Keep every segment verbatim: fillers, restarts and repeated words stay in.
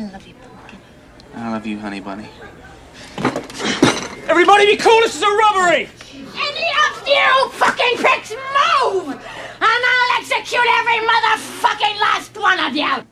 love you, pumpkin. I love you, honey bunny. Everybody be cool, this is a robbery! Any of you fucking pricks move! And I'll execute every motherfucking last one of you!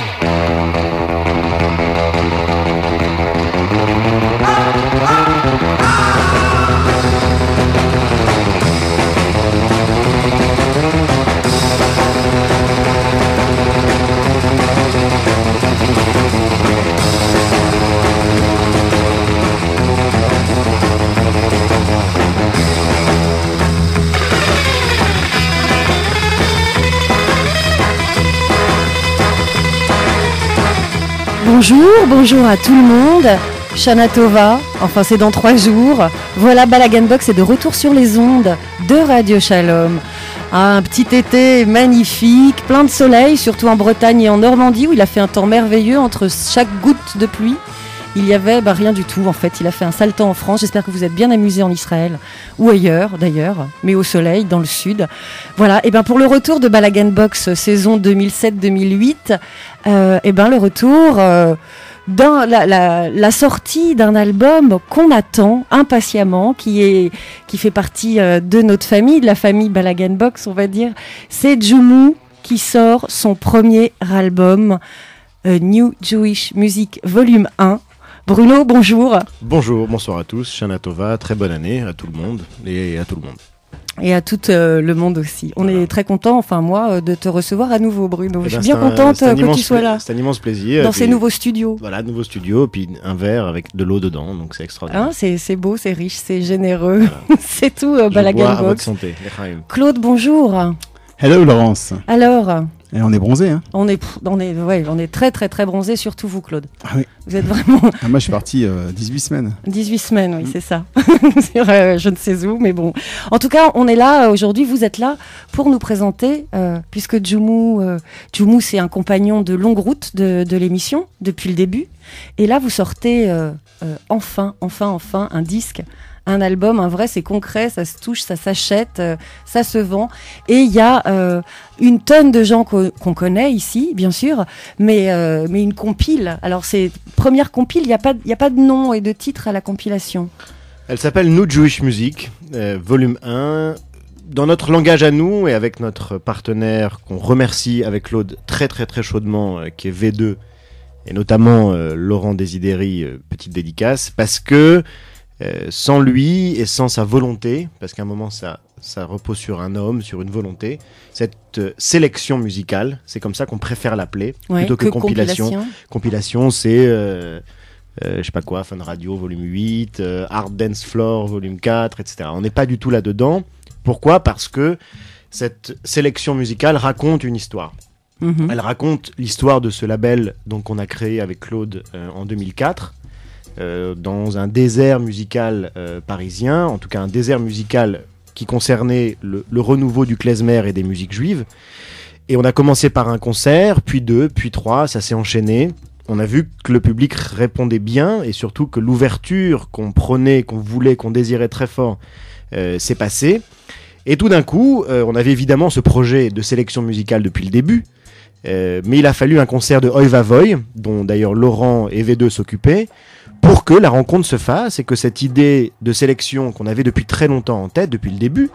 Bonjour, bonjour à tout le monde. Shana Tova, enfin c'est dans trois jours. Voilà, Balagan Box est de retour sur les ondes de Radio Shalom. Un petit été magnifique, plein de soleil, surtout en Bretagne et en Normandie où il a fait un temps merveilleux entre chaque goutte de pluie. Il y avait bah, rien du tout en fait, il a fait un sale temps en France. J'espère que vous êtes bien amusés en Israël ou ailleurs d'ailleurs, mais au soleil, dans le sud. Voilà, et ben pour le retour de Balagan Box saison deux mille sept deux mille huit, euh, et ben le retour euh, dans la, la, la sortie d'un album qu'on attend impatiemment, qui est qui fait partie euh, de notre famille, de la famille Balagan Box, on va dire. C'est Jumu qui sort son premier album, euh, New Jewish Music Volume un. Bruno, bonjour. Bonjour, bonsoir à tous. Shana Tova, très bonne année à tout le monde et à tout le monde. Et à tout euh, le monde aussi. On voilà. est très content, enfin moi, euh, de te recevoir à nouveau, Bruno. Eh Je ben, suis bien un, contente que tu sois pla- là. C'est un immense plaisir. Dans puis, ces nouveaux studios. Voilà, nouveau studio, puis un verre avec de l'eau dedans, donc c'est extraordinaire. Hein, c'est, c'est beau, c'est riche, c'est généreux. Voilà. C'est tout, euh, Balagan Box. À votre santé. Claude, bonjour. Hello Laurence. Alors et on est bronzé, hein. On est, on est, ouais, on est très très très bronzé, surtout vous, Claude. Ah oui. Vous êtes vraiment. Ah, moi, je suis parti euh, dix-huit semaines. dix-huit semaines, oui, mmh. c'est ça. Sur, euh, je ne sais où, mais bon. En tout cas, on est là aujourd'hui. Vous êtes là pour nous présenter, euh, puisque Jumu, euh, Jumu, c'est un compagnon de longue route de, de l'émission depuis le début. Et là, vous sortez euh, euh, enfin, enfin, enfin, un disque. Un album, un vrai, c'est concret, ça se touche, ça s'achète, euh, ça se vend. Et il y a euh, une tonne de gens qu'on, qu'on connaît ici, bien sûr, mais, euh, mais une compile. Alors, c'est première compile, il n'y a, a pas de nom et de titre à la compilation. Elle s'appelle New Jewish Music, euh, volume un. Dans notre langage à nous et avec notre partenaire qu'on remercie avec Claude très très très chaudement, euh, qui est V deux, et notamment euh, Laurent Desideri, euh, petite dédicace, parce que Euh, sans lui et sans sa volonté, parce qu'à un moment ça, ça repose sur un homme, sur une volonté, cette euh, sélection musicale, c'est comme ça qu'on préfère l'appeler, ouais, plutôt que, que compilation. Compilation, compilation c'est, euh, euh, je sais pas quoi, Fun Radio volume huit, euh, Hard Dance Floor volume quatre, et cetera. On n'est pas du tout là-dedans. Pourquoi ? Parce que cette sélection musicale raconte une histoire. Mm-hmm. Elle raconte l'histoire de ce label donc, qu'on a créé avec Claude euh, en deux mille quatre. Euh, dans un désert musical euh, parisien, en tout cas un désert musical qui concernait le, le renouveau du klezmer et des musiques juives. Et on a commencé par un concert, puis deux, puis trois, ça s'est enchaîné. On a vu que le public répondait bien et surtout que l'ouverture qu'on prenait, qu'on voulait, qu'on désirait très fort euh, s'est passée. Et tout d'un coup, euh, on avait évidemment ce projet de sélection musicale depuis le début, euh, mais il a fallu un concert de Oy Vavoy, dont d'ailleurs Laurent et V deux s'occupaient, pour que la rencontre se fasse et que cette idée de sélection qu'on avait depuis très longtemps en tête, depuis le début,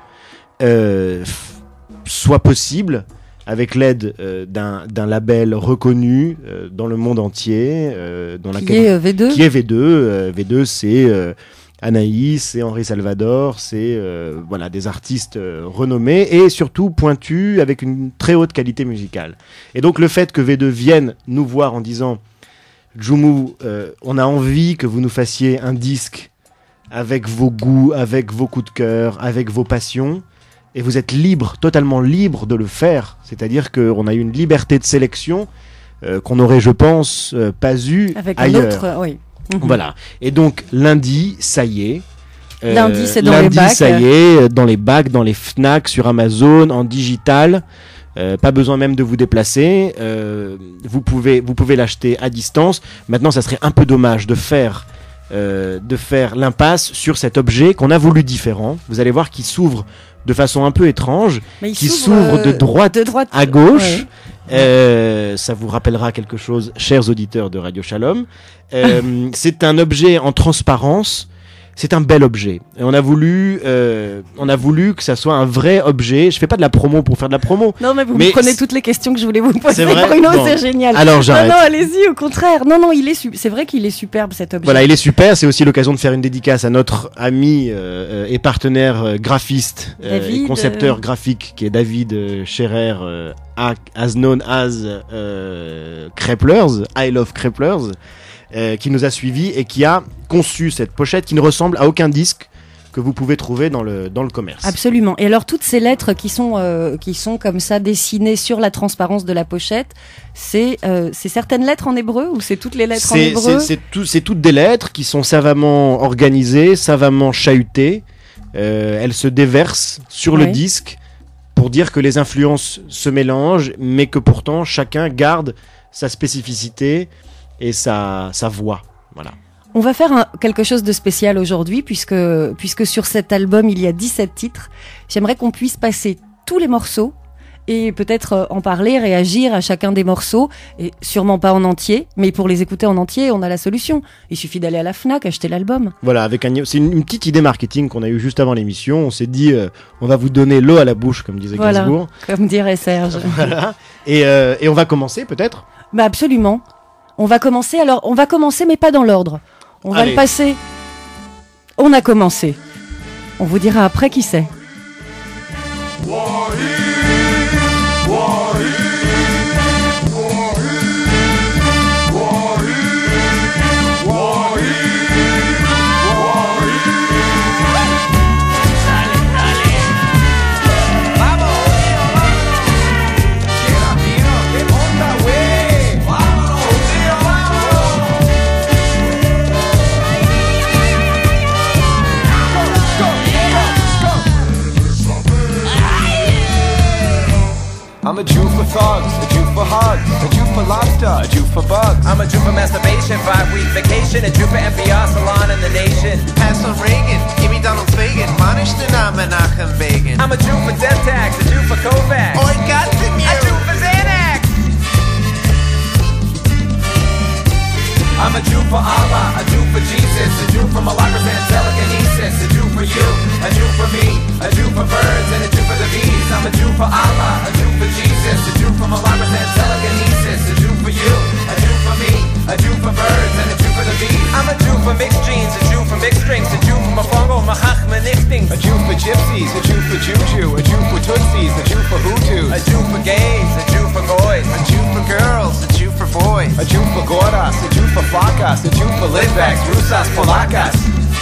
euh, f- soit possible avec l'aide euh, d'un, d'un label reconnu euh, dans le monde entier. Euh, dans qui laquelle, est euh, V deux Qui est V deux. Euh, V deux, c'est euh, Anaïs, c'est Henri Salvador, c'est euh, voilà, des artistes euh, renommés et surtout pointus avec une très haute qualité musicale. Et donc le fait que V deux vienne nous voir en disant Jumu, euh, on a envie que vous nous fassiez un disque avec vos goûts, avec vos coups de cœur, avec vos passions, et vous êtes libre, totalement libre de le faire. C'est-à-dire qu'on a eu une liberté de sélection euh, qu'on n'aurait, je pense, euh, pas eu avec ailleurs. Avec un autre, oui. Mmh. Voilà. Et donc, lundi, ça y est. Euh, lundi, c'est dans lundi, les bacs. ça y est, dans les bacs, dans les Fnac, sur Amazon, en digital. Euh, pas besoin même de vous déplacer. Euh, vous pouvez, vous pouvez l'acheter à distance. Maintenant, ça serait un peu dommage de faire, euh, de faire l'impasse sur cet objet qu'on a voulu différent. Vous allez voir qu'il s'ouvre de façon un peu étrange, Mais il qui s'ouvre, s'ouvre euh, de droite, de droite à gauche. ouais. Euh, ça vous rappellera quelque chose, chers auditeurs de Radio Shalom. Euh, c'est un objet en transparence. C'est un bel objet. Et on a voulu, euh, on a voulu que ça soit un vrai objet. Je fais pas de la promo pour faire de la promo. Non, mais vous Mais me prenez c'est- toutes les questions que je voulais vous poser, C'est vrai Bruno, Bon. c'est génial. Alors j'arrête. Non, non, allez-y, au contraire. Non, non, il est su- c'est vrai qu'il est superbe cet objet. Voilà, il est super. C'est aussi l'occasion de faire une dédicace à notre ami euh, et partenaire euh, graphiste euh, David, et concepteur euh, graphique qui est David euh, Scherer, euh, a- as known as euh, Kreplers, I love Kreplers, euh, qui nous a suivis et qui a conçu cette pochette qui ne ressemble à aucun disque que vous pouvez trouver dans le dans le commerce. Absolument. Et alors toutes ces lettres qui sont euh, qui sont comme ça dessinées sur la transparence de la pochette, c'est euh, c'est certaines lettres en hébreu ou c'est toutes les lettres en C'est hébreu? c'est- c'est tout- c'est toutes des lettres qui sont savamment organisées, savamment chahutées. Euh, elles se déversent sur le Ouais. disque pour dire que les influences se mélangent, mais que pourtant chacun garde sa spécificité et sa, sa voix. Voilà. On va faire un- quelque chose de spécial aujourd'hui puisque puisque sur cet album il y a dix-sept titres. J'aimerais qu'on puisse passer tous les morceaux et peut-être euh, en parler, réagir à chacun des morceaux, et sûrement pas en entier, mais pour les écouter en entier, on a la solution. Il suffit d'aller à la Fnac, acheter l'album. Voilà, avec un, c'est une, une petite idée marketing qu'on a eue juste avant l'émission. On s'est dit, euh, on va vous donner l'eau à la bouche, comme disait Voilà. Gainsbourg. Comme dirait Serge. Voilà. Et, euh, et on va commencer peut-être. Bah absolument. On va commencer, alors on va commencer mais pas dans l'ordre. On va Allez. le passer. On a commencé. On vous dira après qui c'est. I'm a Jew for thugs, a Jew for hugs, a Jew for lobster, a Jew for bugs. I'm a Jew for masturbation, five week vacation, a Jew for F B I salon in the nation. Pass on Reagan, give me Donald Fagan, Manish Dana Menachem Begin. I'm a Jew for death tax, a Jew for Kovacs. Oi, got the A Jew for Xanax. I'm a Jew for Allah, a Jew for Jesus, a Jew for Malacca and telekinesis, a Jew for you, a Jew for me, a Jew for birds and a Jew for the bees. I'm a Jew for Allah, a Jew for Jesus, a Jew for Malacca and telekinesis, a Jew for you, a Jew for me, a Jew for birds and a Jew for the bees. I'm a Jew for mixed genes, a Jew for mixed drinks, a Jew for Mafongo, Mahachma, Nixtings. A Jew for gypsies, a Jew for juju, a Jew for tootsies, a Jew for hoodoos. A Jew for gays, a Jew for goys. A Jew for girls, a Jew for boys. A Jew for gordas, a Jew for flacas, a Jew for Litvaks, Rusas, Polacas.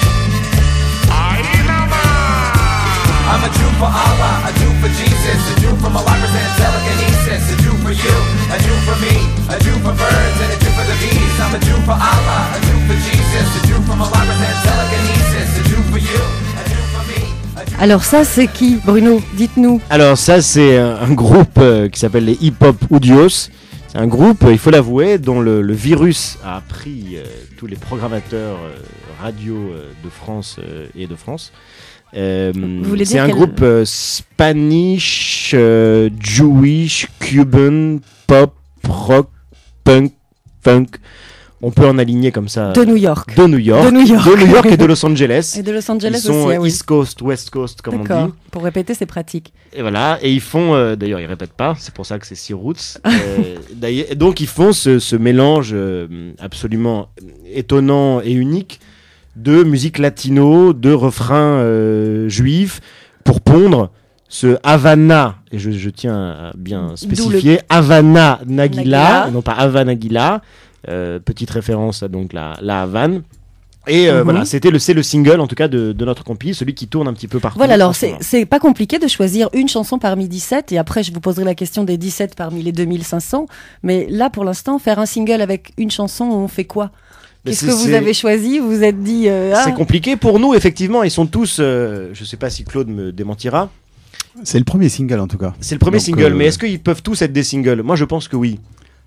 I'm a Jew for Allah, a Jew for Jesus, a Jew for Malacca and telekinesis, a Jew for you, a Jew for me, a Jew for birds and a Jew for the bees. I'm a Jew for Allah, a Jew for Jesus, a Jew for Malacca and telekinesis, a Jew for you, a Jew for me, a Jew. Alors ça c'est qui, Bruno? Dites-nous. Alors ça c'est un, un groupe euh, qui s'appelle les Hip Hop Udios. C'est un groupe, euh, il faut l'avouer, dont le, le virus a pris euh, tous les programmateurs euh, radio euh, de France euh, et de France. Euh, Vous voulez c'est dire un quel- groupe euh, Spanish, euh, Jewish, Cuban, pop, rock, punk, funk. On peut en aligner comme ça. De New York. De New York. De New York. De New York et de Los Angeles. Et de Los Angeles Ils sont aussi, euh, ah oui. East Coast, West Coast, comme on D'accord. dit. Pour répéter, c'est pratique. Et voilà, et ils font, euh, d'ailleurs ils répètent pas, c'est pour ça que c'est six roots. Euh, d'ailleurs- donc ils font ce, ce mélange euh, absolument étonnant et unique de musique latino, de refrains euh, juifs, pour pondre ce Havana, et je, je tiens à bien spécifier, Havana Nagila, Nagila. non pas Havana Nagila, euh, petite référence à donc la, la Havane. Et euh, Mhm. voilà, c'était le, c'est le single en tout cas de, de notre compil, celui qui tourne un petit peu partout. Voilà, en alors ce c'est moment. c'est pas compliqué de choisir une chanson parmi dix-sept et après je vous poserai la question des dix-sept parmi les deux mille cinq cents. Mais là pour l'instant, faire un single avec une chanson, on fait quoi? Mais Qu'est-ce c'est- que vous c'est- avez choisi? Vous vous êtes dit euh, ah, C'est compliqué pour nous, effectivement. Ils sont tous. Euh, je sais pas si Claude me démentira. C'est le premier single en tout cas. C'est le premier Donc, single, euh, mais est-ce qu'ils peuvent tous être des singles? Moi, je pense que oui.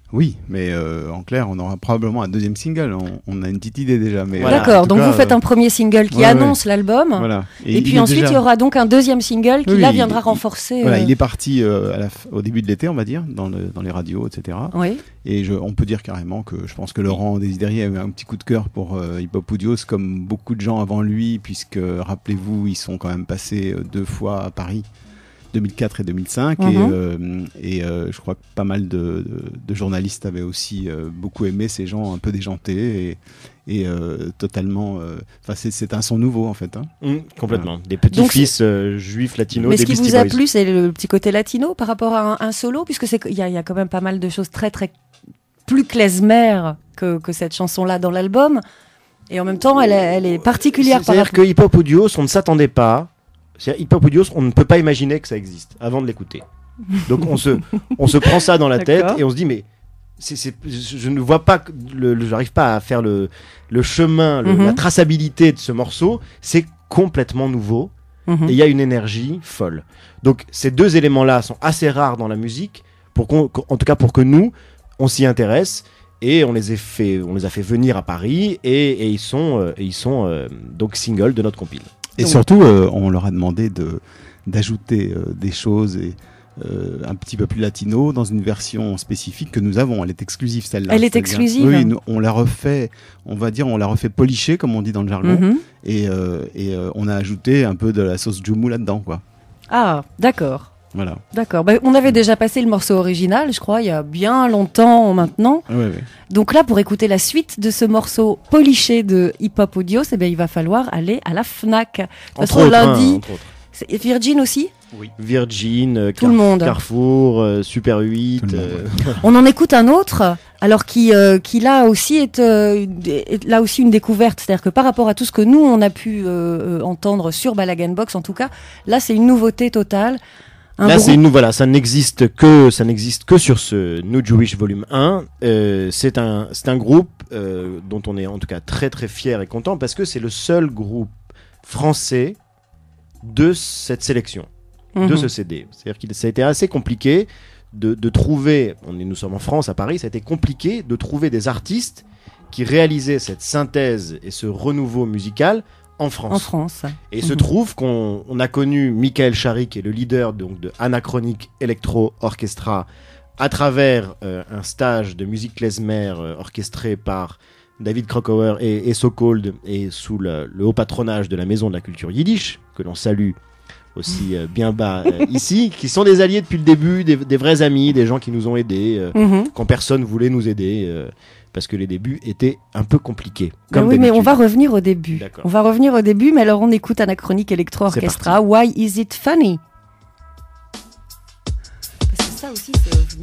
Oui, mais euh, en clair, on aura probablement un deuxième single. On, on a une petite idée déjà. Mais Voilà. D'accord, en tout donc cas, vous faites euh, un premier single qui ouais, annonce l'album. Voilà. Et, il puis est ensuite, déjà- il y aura donc un deuxième single qui Oui, là il- viendra il- renforcer. Voilà, euh, il est parti euh, à la f- au début de l'été, on va dire, dans, le, dans les radios, et cetera. Oui. Et je, on peut dire carrément que je pense que Laurent Desideri a eu un petit coup de cœur pour euh, Hip Hop Audios, comme beaucoup de gens avant lui, puisque rappelez-vous, ils sont quand même passés euh, deux fois à Paris, deux mille quatre et deux mille cinq, Mhm. et, euh, et euh, je crois que pas mal de, de, de journalistes avaient aussi euh, beaucoup aimé ces gens un peu déjantés et, et euh, totalement. Enfin, c'est, c'est un son nouveau en fait. Hein. Mmh, complètement. Des petits-fils euh, juifs latinos Mais des ce qui Beastie vous a Boys. plu, c'est le petit côté latino par rapport à un, un solo, puisque c'est il y, a- il y a quand même pas mal de choses très très plus klezmer que, que cette chanson-là dans l'album. Et en même temps, elle est, elle est particulière par C'est-à-dire rapport. que Hip Hop Audios, on ne s'attendait pas. C'est-à-dire, Hip Hop Audios, on ne peut pas imaginer que ça existe avant de l'écouter. Donc on se, on se prend ça dans la tête D'accord. et on se dit mais c'est, c'est, je je ne vois pas, que le, le- j'arrive pas à faire le, le chemin, le- Mhm. la traçabilité de ce morceau. C'est complètement nouveau Mhm. et il y a une énergie folle. Donc ces deux éléments-là sont assez rares dans la musique, pour qu'on, qu'en- en tout cas pour que nous, on s'y intéresse. Et on les a fait, on les a fait venir à Paris et, et ils sont, euh, et ils sont euh, donc singles de notre compile. Et Donc- surtout, euh, on leur a demandé de, d'ajouter euh, des choses et, euh, un petit peu plus latino dans une version spécifique que nous avons. Elle est exclusive celle-là. Elle est C'est-à-dire- exclusive. Oui, nous, on l'a refait, on va dire, on l'a refait policher comme on dit dans le jargon. Mhm. Et, euh, et euh, on a ajouté un peu de la sauce Jumu là-dedans, quoi. Ah, d'accord. Voilà. D'accord. Bah, on avait déjà passé le morceau original, je crois, il y a bien longtemps maintenant. Ouais, ouais. Donc là, pour écouter la suite de ce morceau poliché de Hip Hop Audios, eh bien, il va falloir aller à la Fnac. De toute Entre façon, autres, hein, lundi, entre autres. c'est Virgin aussi. Virgin, euh, Tout le monde. Carrefour, euh, Super huit. Tout le monde, euh, On en écoute un autre, alors qui, euh, qui là aussi est, euh, est là aussi une découverte. C'est-à-dire que par rapport à tout ce que nous on a pu euh, euh, entendre sur Balagan Box, en tout cas, là c'est une nouveauté totale. Un Là, groupe- c'est une nou- voilà, ça n'existe que ça n'existe que sur ce New Jewish Volume un. Euh, c'est un c'est un groupe euh, dont on est en tout cas très très fier et content parce que c'est le seul groupe français de cette sélection, de Mhm. ce C D. C'est-à-dire qu'il ça a été assez compliqué de, de trouver. On est nous sommes en France, à Paris, ça a été compliqué de trouver des artistes qui réalisaient cette synthèse et ce renouveau musical en France. en France. Et il se Mhm. trouve qu'on on a connu Michael Chary, qui est le leader donc, de Anachronic Electro Orchestra, à travers euh, un stage de musique klezmer euh, orchestré par David Krakauer et, et So Cold, et sous le, le haut patronage de la Maison de la Culture Yiddish, que l'on salue aussi euh, bien bas euh, ici, qui sont des alliés depuis le début, des, des vrais amis, des gens qui nous ont aidés euh, Mhm. quand personne voulait nous aider, euh, parce que les débuts étaient un peu compliqués. Ben Comme oui, mais on d'habitude. va revenir au début. D'accord. On va revenir au début, mais alors on écoute Anachronic Electro C'est Orchestra. Why is it funny? Parce que ça aussi, c'est ovni.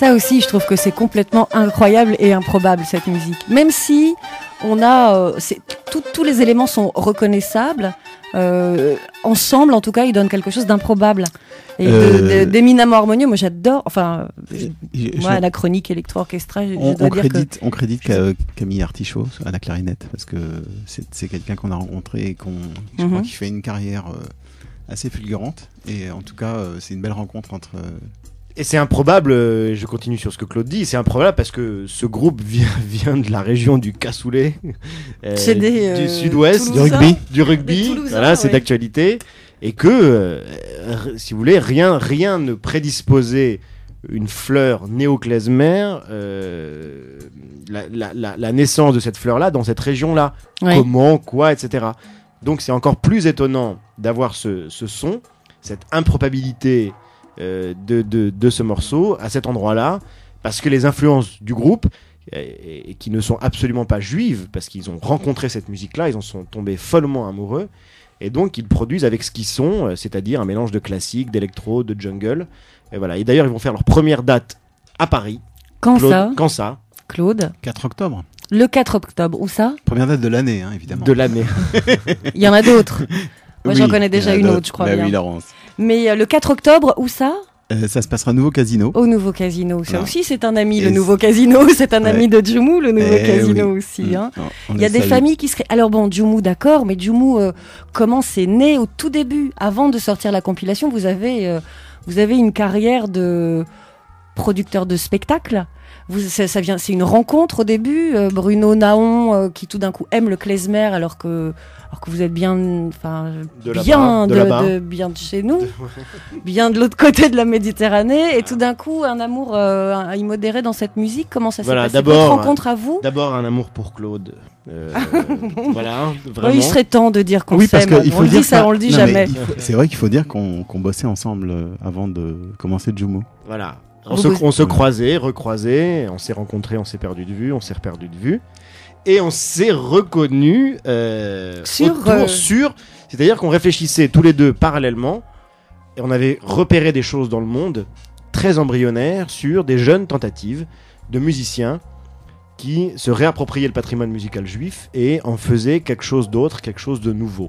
Ça aussi, je trouve que c'est complètement incroyable et improbable, cette musique. Même si on a, euh, c'est, tout, tous les éléments sont reconnaissables, euh, ensemble, en tout cas, ils donnent quelque chose d'improbable. Et Euh, de- de- d'éminemment harmonieux. Moi, j'adore. Enfin, je- Je- moi, je- la chronique électro-orchestrale, je on, dois on dire crédite, on crédite Ca- Camille Artichaut à la clarinette parce que c'est, c'est quelqu'un qu'on a rencontré et qu'on, je crois Mhm. qu'il fait une carrière euh, assez fulgurante. Et en tout cas, euh, c'est une belle rencontre entre. euh, Et c'est improbable, euh, je continue sur ce que Claude dit, c'est improbable parce que ce groupe vient, vient de la région du cassoulet, euh, C'est des, euh, du sud-ouest, Toulousains. du rugby, du Des rugby, Toulousains, voilà, c'est oui. d'actualité, et que, euh, r- si vous voulez, rien, rien ne prédisposait une fleur néo-klezmer, euh, la, la, la, la naissance de cette fleur-là dans cette région-là. Oui. Comment, quoi, et cetera. Donc c'est encore plus étonnant d'avoir ce, ce son, cette improbabilité euh, de, de, de ce morceau à cet endroit-là, parce que les influences du groupe, et, et qui ne sont absolument pas juives, parce qu'ils ont rencontré cette musique-là, ils en sont tombés follement amoureux, et donc ils produisent avec ce qu'ils sont, euh, c'est-à-dire un mélange de classique, d'électro, de jungle. Et voilà. Et d'ailleurs, ils vont faire leur première date à Paris. Quand Claude, ça Quand ça Claude, quatre octobre. le quatre octobre. Où ça? Première date de l'année, hein, évidemment. De l'année. Il y en a d'autres. Moi, Oui, j'en connais déjà il y en a une d'autres. autre, je crois Bah bien. oui, Laurence. Mais euh, le quatre octobre, où ça? Euh, ça se passera à Nouveau Casino. Au Nouveau Casino. Ça Voilà. aussi, c'est un ami, Et le c'est- Nouveau Casino. C'est un Ouais. ami de Djoumou, le Nouveau Eh Casino oui. aussi. Mm. Hein. On- on Il y a le des salue. familles qui seraient. Alors bon, Djoumou, d'accord, mais Djoumou, euh, comment c'est né au tout début, avant de sortir la compilation, vous avez, euh, vous avez une carrière de producteur de spectacle. Vous, ça, ça vient, c'est une rencontre au début. euh, Bruno Naon, euh, qui tout d'un coup aime le klezmer, alors que, alors que vous êtes bien, enfin, De là-bas, bien de de, là-bas. de- bien de chez nous, bien de l'autre côté de la Méditerranée, et tout d'un coup un amour euh, immodéré dans cette musique. Comment ça s'est Voilà, passé? d'abord, Votre rencontre à vous? D'abord, un amour pour Claude. Euh, voilà, Oui, vraiment. il serait temps de dire qu'on Oui, parce s'aime. qu'il On faut le dire dit ça, ça- on le dit non, mais jamais. il faut- C'est vrai qu'il faut dire qu'on qu'on bossait ensemble euh, avant de commencer Djoumou. Voilà. On, Vous se, bossez- on se croisait, recroisait, on s'est rencontrés, on s'est perdu de vue, on s'est reperdu de vue. Et on s'est reconnus euh, Sur, autour, euh, sur... C'est-à-dire qu'on réfléchissait tous les deux parallèlement et on avait repéré des choses dans le monde très embryonnaires sur des jeunes tentatives de musiciens qui se réappropriaient le patrimoine musical juif et en faisaient quelque chose d'autre, quelque chose de nouveau.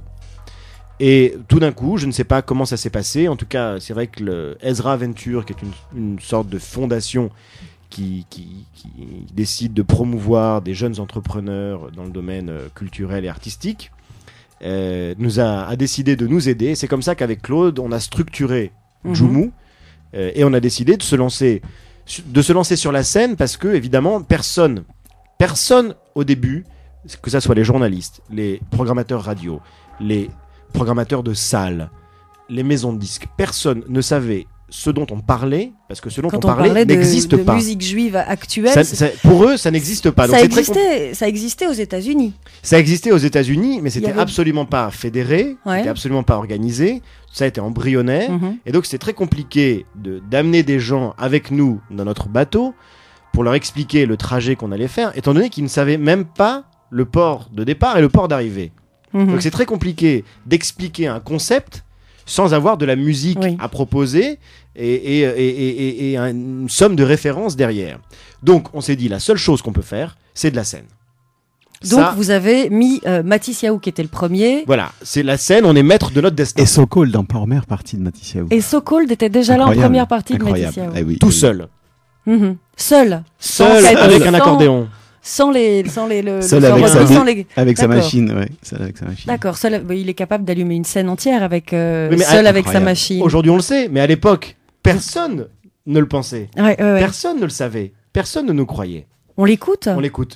Et tout d'un coup, je ne sais pas comment ça s'est passé. En tout cas, c'est vrai que le Ezra Venture, qui est une, une sorte de fondation qui, qui, qui décide de promouvoir des jeunes entrepreneurs dans le domaine euh, culturel et artistique, euh, nous a, a décidé de nous aider. C'est comme ça qu'avec Claude, on a structuré Mhm. Djoumou euh, et on a décidé de se lancer, de se lancer sur la scène parce que évidemment personne, personne au début, que ça soit les journalistes, les programmateurs radio, les programmateurs de salles, les maisons de disques, personne ne savait ce dont on parlait, parce que ce dont Quand on on parlait parlait de, n'existe de pas. musique juive actuelle, Ça- c'est- ça- pour eux, ça n'existe pas. Donc ça, c'est très compl- existait, ça existait aux États-Unis. ça existait aux États-Unis, mais c'était avait- absolument pas fédéré, Ouais. c'était absolument pas organisé, ça a été embryonnaire, Mhm. et donc c'est très compliqué de d'amener des gens avec nous dans notre bateau pour leur expliquer le trajet qu'on allait faire, étant donné qu'ils ne savaient même pas le port de départ et le port d'arrivée. Mhm. Donc c'est très compliqué d'expliquer un concept sans avoir de la musique Oui. à proposer et, et, et, et- et- et une somme de références derrière. Donc on s'est dit la seule chose qu'on peut faire, c'est de la scène. Donc Ça, vous avez mis euh, Matisse Yaou qui était le premier, voilà, c'est la scène, on est maître de notre destin. Et So Cold en première partie de Matisse Yaou. et So Cold était déjà là en Incroyable, première partie de incroyable. Matisse Yaou. Eh oui, Tout eh oui. seul. Mhm. Seul, Seul Sans- avec un sans- accordéon. sans les, sans les, le, Seul le avec sans sa- sans les- Avec sa D'accord. machine, ouais. Seul avec sa machine. D'accord, seul, bah, il est capable d'allumer une scène entière avec euh, Oui, mais seul à- avec sa incroyable. machine. Aujourd'hui on le sait, mais à l'époque, personne ne le pensait. Ouais, ouais, ouais. Personne ne le savait. Personne ne nous croyait. On l'écoute. On l'écoute.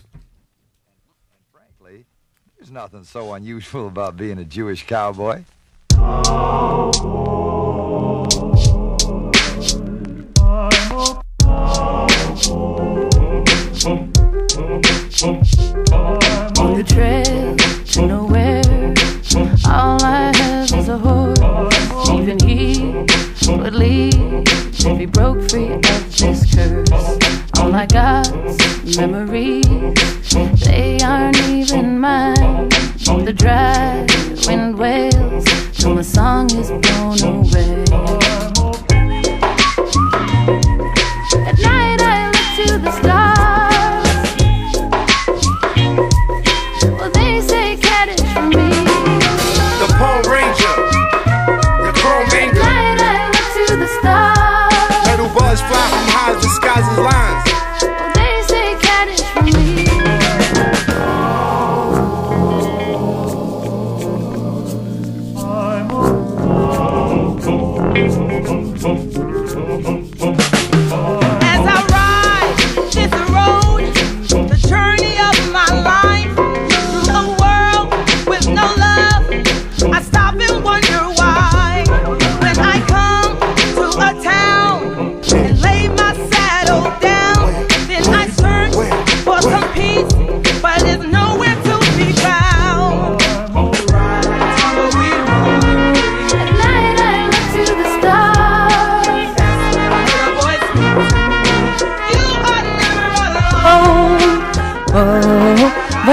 Frankly, there's nothing so unusual about being a Jewish cowboy. On the trail to nowhere, all I have is a horse. Even he would leave if he broke free of this curse. All I got's memories, they aren't even mine. The dry wind wails till my song is blown away. At night I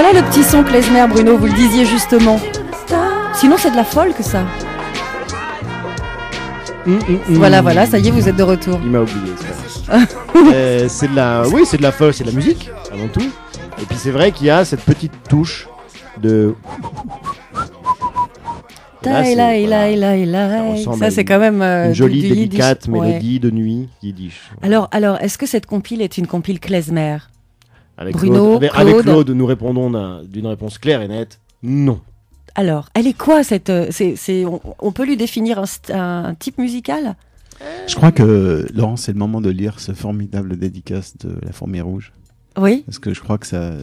Voilà le petit son klezmer, Bruno, vous le disiez justement. Sinon, c'est de la folk, ça. Mmh, mmh, mmh. Voilà, voilà, ça y est, vous êtes de retour. Il m'a oublié, c'est pas euh, c'est de la, oui, c'est de la folk, c'est de la musique avant tout. Et puis c'est vrai qu'il y a cette petite touche de. Là, c'est- là, là, voilà. là, là. Ça ressemble Ça, à c'est une- quand même euh, une jolie, du, du délicate yiddish. mélodie Ouais. de nuit yiddish. Alors, alors, est-ce que cette compile est une compile klezmer? Avec Bruno, Claude, avec, avec Claude. Claude, nous répondons d'un- d'une réponse claire et nette. Non. Alors, elle est quoi cette euh, c'est, c'est, on, on peut lui définir un, st- un type musical? Je crois que, Laurent, c'est le moment de lire ce formidable dédicace de La Fourmi Rouge. Oui, Parce que je crois que ça,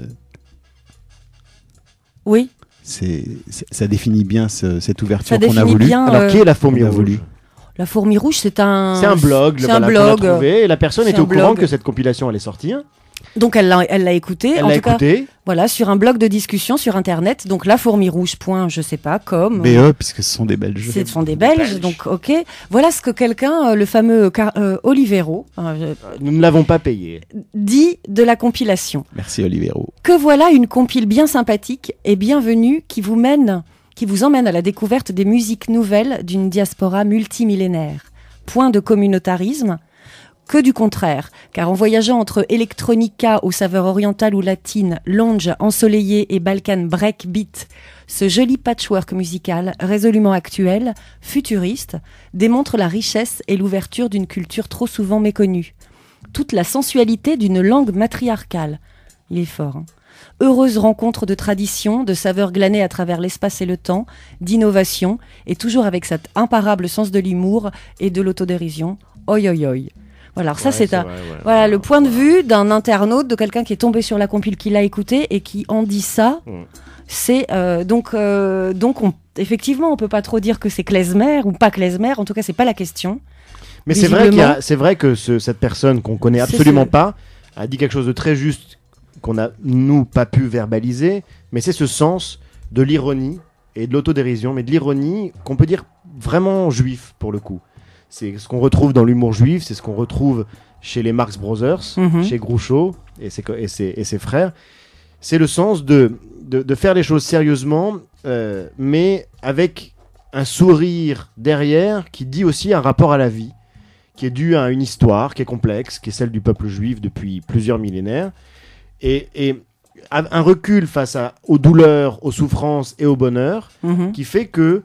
oui. c'est, c'est- ça définit bien ce- cette ouverture Ça qu'on a définit voulu. bien. Alors euh, qui est la fourmi on a rouge voulu. La Fourmi Rouge, c'est un. C'est un blog, C'est voilà, un qu'on a blog. trouvé, et la personne C'est était au un courant blog. que cette compilation allait sortir. Donc elle l'a, elle l'a écouté. Elle en l'a tout cas, écouté. voilà, sur un blog de discussion sur internet. Donc la Fourmi Rouge. Point, je sais pas, comme. B E, puisque ce sont des Belges. Ce sont des Belges, donc ok. Voilà ce que quelqu'un, euh, le fameux Car- euh, Olivero, euh, Nous ne l'avons pas payé. dit de la compilation. Merci Olivero. Que voilà une compile bien sympathique et bienvenue qui vous mène, qui vous emmène à la découverte des musiques nouvelles d'une diaspora multimillénaire. Point de communautarisme, que du contraire, car en voyageant entre electronica aux saveurs orientales ou latines, lounge ensoleillé et Balkan breakbeat, ce joli patchwork musical, résolument actuel, futuriste, démontre la richesse et l'ouverture d'une culture trop souvent méconnue. Toute la sensualité d'une langue matriarcale. Il est fort, hein. Heureuse rencontre de traditions, de saveurs glanées à travers l'espace et le temps, d'innovation, et toujours avec cet imparable sens de l'humour et de l'autodérision. Oi oi oi. Voilà, alors ça Ouais, c'est, c'est un, vrai, ouais. voilà le point de vue d'un internaute, de quelqu'un qui est tombé sur la compile, qui l'a écouté et qui en dit ça. Mm. C'est euh, donc euh, donc on, effectivement on peut pas trop dire que c'est klezmer ou pas klezmer. En tout cas c'est pas la question. Mais c'est vrai, qu'il y Visiblement. a, c'est vrai que ce- cette personne qu'on connaît C'est absolument ce- pas a dit quelque chose de très juste qu'on a, nous, pas pu verbaliser, mais c'est ce sens de l'ironie et de l'autodérision, mais de l'ironie qu'on peut dire vraiment juif pour le coup. C'est ce qu'on retrouve dans l'humour juif, c'est ce qu'on retrouve chez les Marx Brothers, Mhm. chez Groucho et ses, co- et ses, et ses frères. C'est le sens de, de, de faire les choses sérieusement, euh, mais avec un sourire derrière qui dit aussi un rapport à la vie, qui est dû à une histoire qui est complexe, qui est celle du peuple juif depuis plusieurs millénaires, et, et un recul face à, aux douleurs, aux souffrances et au bonheur, Mhm. qui fait que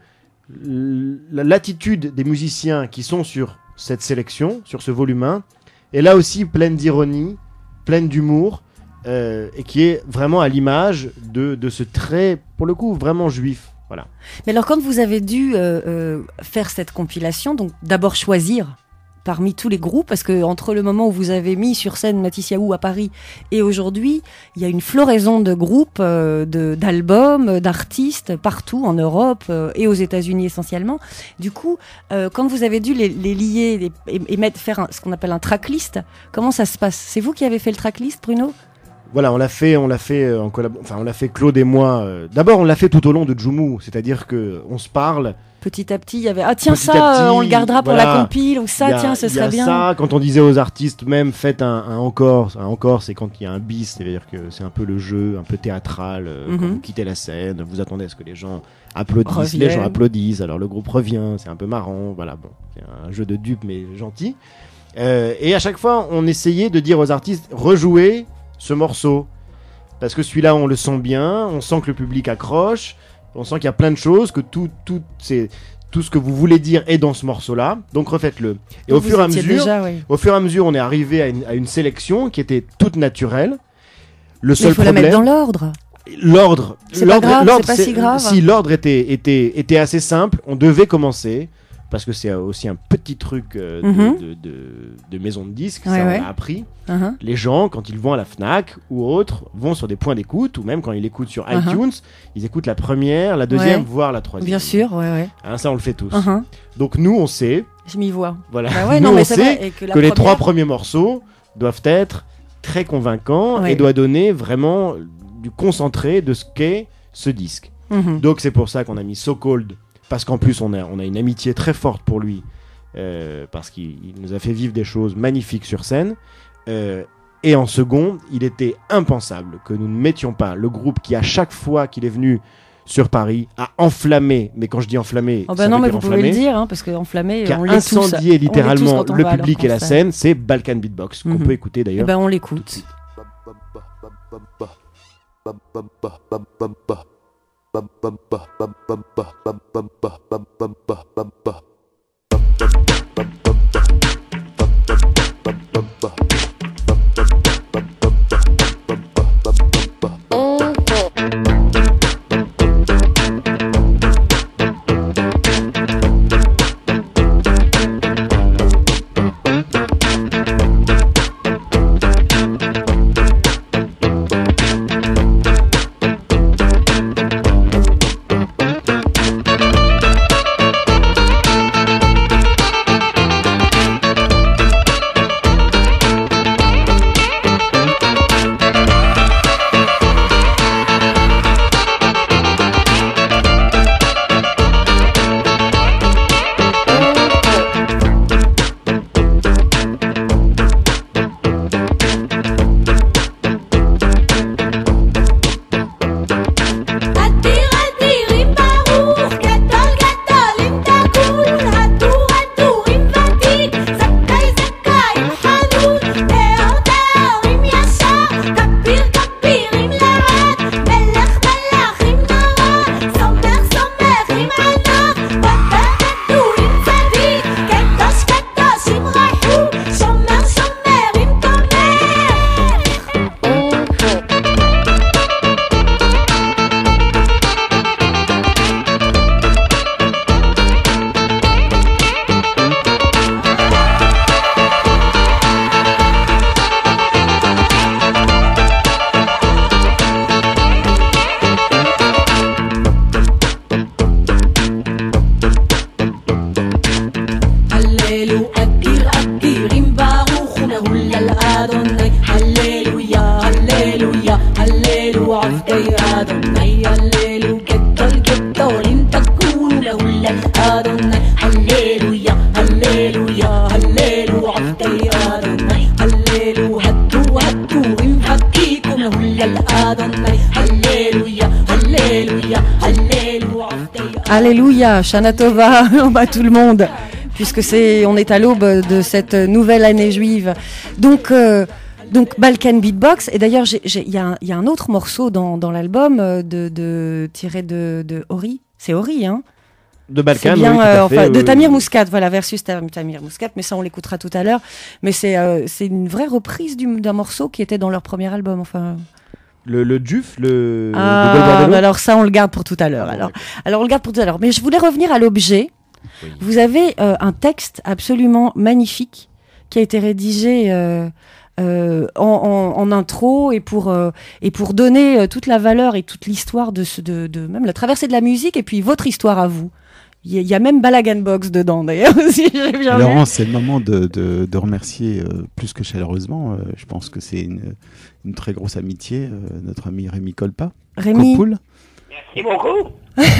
l- l'attitude des musiciens qui sont sur cette sélection, sur ce volume un, est là aussi pleine d'ironie, pleine d'humour, euh, et qui est vraiment à l'image de, de ce trait, pour le coup, vraiment juif. Voilà. Mais alors quand vous avez dû euh, euh, faire cette compilation, donc d'abord choisir parmi tous les groupes, parce que entre le moment où vous avez mis sur scène Matisse Yaou à Paris et aujourd'hui, il y a une floraison de groupes, euh, de, d'albums, d'artistes partout en Europe euh, et aux États-Unis essentiellement. Du coup, euh, quand vous avez dû les, les lier les- et, et mettre, faire un- ce qu'on appelle un tracklist, comment ça se passe? C'est vous qui avez fait le tracklist, Bruno? Voilà, on l'a fait, on l'a fait euh, en collab... enfin on l'a fait Claude et moi. euh, D'abord, on l'a fait tout au long de Jumu, c'est-à-dire que on se parle. Petit à petit, il y avait ah tiens Petit ça, à petit, euh, on le gardera pour voilà. la compile ou ça Il y a- tiens ce il y a serait bien. Ça, quand on disait aux artistes même faites un, un encore, un encore, c'est quand il y a un bis, c'est-à-dire que c'est un peu le jeu, un peu théâtral. euh, Quand Mhm. vous quittez la scène, vous attendez à ce que les gens applaudissent, Reviennent. les gens applaudissent, alors le groupe revient, c'est un peu marrant, voilà, bon, c'est un jeu de dupes mais gentil. Euh, et à chaque fois, on essayait de dire aux artistes rejouez ce morceau. Parce que celui-là, on le sent bien, on sent que le public accroche, on sent qu'il y a plein de choses, que tout, tout, c'est, tout ce que vous voulez dire est dans ce morceau-là. Donc refaites-le. Et Donc au vous fur et à étiez mesure, déjà, oui. au fur et à mesure, on est arrivé à une, à une sélection qui était toute naturelle. Le Mais seul il faut la problème, mettre dans l'ordre. l'ordre, C'est pas l'ordre, grave, l'ordre, c'est pas si grave. Si l'ordre était, était, était assez simple, on devait commencer. Parce que c'est aussi un petit truc euh, de, Mhm. de, de, de maison de disques, Ouais, ça ouais. on a appris. Uh-huh. Les gens, quand ils vont à la Fnac ou autres, vont sur des points d'écoute, ou même quand ils écoutent sur Uh-huh. iTunes, ils écoutent la première, la deuxième, Ouais. voire la troisième. Bien sûr, ouais, ouais. Hein, ça, on le fait tous. Uh-huh. Donc nous, on sait, Je m'y vois. voilà, Bah ouais, nous, non, mais on c'est sait vrai, et que que, la les première- trois premiers morceaux doivent être très convaincants Ouais. et doivent donner vraiment du concentré de ce qu'est ce disque. Mhm. Donc c'est pour ça qu'on a mis So Cold, parce qu'en plus on a, on a une amitié très forte pour lui, euh, parce qu'il il nous a fait vivre des choses magnifiques sur scène. Euh, Et en second, il était impensable que nous ne mettions pas le groupe qui, à chaque fois qu'il est venu sur Paris, a enflammé, mais quand je dis enflammé, oh bah ça non, veut mais dire vous pouvez enflammé, le dire, hein, parce que enflammé, qui a on l'est tous. incendié On l'est tous littéralement quand on le va à leur public et la concert. scène, c'est Balkan Beatbox, qu'on Mhm. peut écouter Eh d'ailleurs. ben, on l'écoute. Alléluia, Shana Tova, bah, tout le monde, puisque c'est, on est à l'aube de cette nouvelle année juive. Donc, euh, donc Balkan Beatbox. Et d'ailleurs, il y, y a un autre morceau dans, dans l'album de, de tiré de, de Ori. C'est Ori, hein. De Balkan, bien, oui, tout à euh, fait, enfin, de oui, Tamir oui. Mouskat, voilà, versus Tam- Tamir Mouskat, mais ça on l'écoutera tout à l'heure. Mais c'est euh, c'est une vraie reprise du, d'un morceau qui était dans leur premier album, enfin. Le, le Duf, le, Ah, le Goldberg bah alors ça on le garde pour tout à l'heure. Ah, alors, d'accord. alors on le garde pour tout à l'heure. Mais je voulais revenir à l'objet. Oui. Vous avez euh, un texte absolument magnifique qui a été rédigé euh, euh, en, en, en intro et pour euh, et pour donner euh, toute la valeur et toute l'histoire de, ce, de de même la traversée de la musique et puis votre histoire à vous. Il y, a- il y a même Balagan Box dedans d'ailleurs si j'ai bien vu. Laurent, c'est le moment de, de, de remercier euh, plus que chaleureusement. euh, je pense que c'est une, une très grosse amitié, euh, notre ami Rémi Colpa. Rémi. Copoul. Merci beaucoup.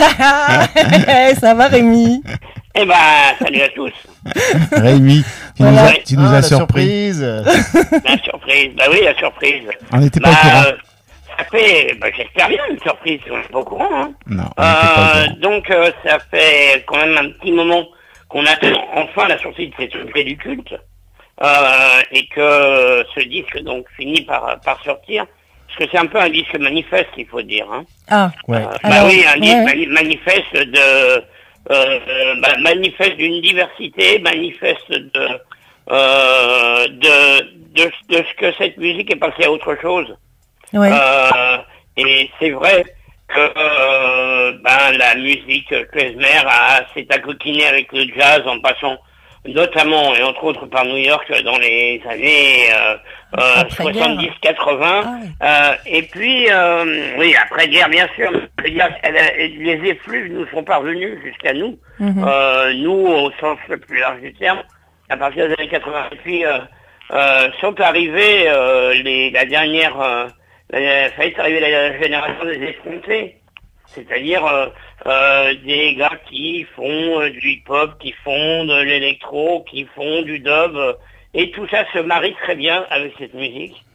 Ça va Rémi? Eh ben, salut à tous. Rémi, tu Voilà. nous as, tu nous Ah, as la surpris. surprise. La surprise. Bah oui, la surprise. On n'était pas Bah, au courant. euh, ça fait, bah, j'espère bien une surprise, on n'est pas au courant. Hein. Non, on n'était pas au Euh, courant. donc, euh, ça fait quand même un petit moment qu'on attend enfin la sortie de cet objet du culte. Euh, et que ce disque donc finit par, par sortir. Parce que c'est un peu un disque manifeste, il faut dire. Hein. Ah. Ouais. Euh, bah Alors, oui, un disque ouais, ouais. mani- manifeste de euh, euh, bah, manifeste d'une diversité, manifeste de, euh, de de de ce que cette musique est passée à autre chose. Ouais. Euh, et c'est vrai que euh, ben la musique klezmer a s'est accoquinée avec le jazz en passant notamment et entre autres par New York dans les années euh, euh, Après-guerre. soixante-dix quatre-vingts. Ah ouais. Euh, et puis, euh, oui, après-guerre, bien sûr, je veux dire, elle a- les effluves nous sont parvenus jusqu'à nous. Mhm. Euh, nous, au sens le plus large du terme, à partir des années quatre-vingts. Et puis, euh, euh, sont arrivés euh, les, la dernière, euh, la, ça est arrivé la génération des escomptés. C'est-à-dire euh, euh, des gars qui font euh, du hip-hop, qui font de l'électro, qui font du dub, euh, et tout ça se marie très bien avec cette musique.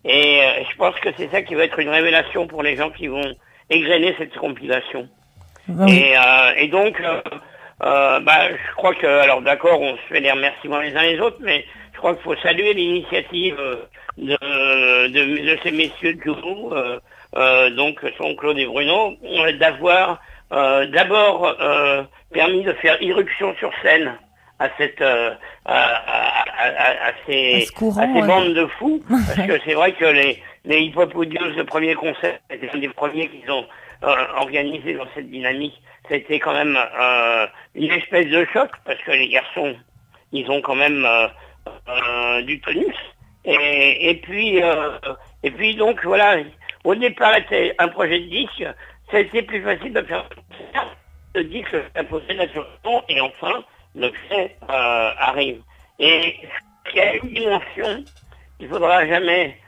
Et euh, je pense que c'est ça qui va être une révélation pour les gens qui vont égrener cette compilation. Oui. Et, euh, et donc, euh, euh, bah, je crois que, alors d'accord, on se fait les remerciements les uns les autres, mais je crois qu'il faut saluer l'initiative de, de, de ces messieurs de Kourou, euh, euh, donc sont Claude et Bruno, euh, d'avoir euh, d'abord euh, permis de faire irruption sur scène à cette euh, à, à, à, à ces, courant, à ces ouais. bandes de fous, parce que c'est vrai que les, les Hip Hop Audios, le premier concert, c'était un des premiers qu'ils ont euh, organisé dans cette dynamique. C'était quand même euh, une espèce de choc, parce que les garçons, ils ont quand même euh, euh, du tonus. Et, et puis euh, et puis donc voilà, au départ c'était un projet de disque, ça a été plus facile de faire un concert, le disque s'imposait naturellement, et enfin le fait euh, arrive. Et il y a une dimension qu'il faudra jamais